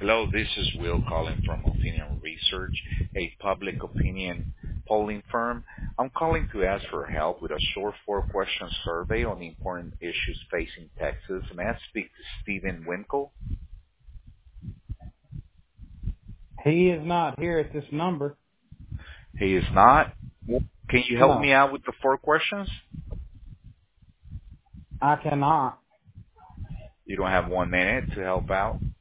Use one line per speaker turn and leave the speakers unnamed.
Hello, this is Will calling from Opinion Research, a public opinion polling firm. I'm calling to ask for help with a short four-question survey on the important issues facing Texas. May I speak to Stephen Winkle?
He is not here at this number.
He is not. Can you help
No,
me out with the four questions?
I cannot.
You don't have 1 minute to help out?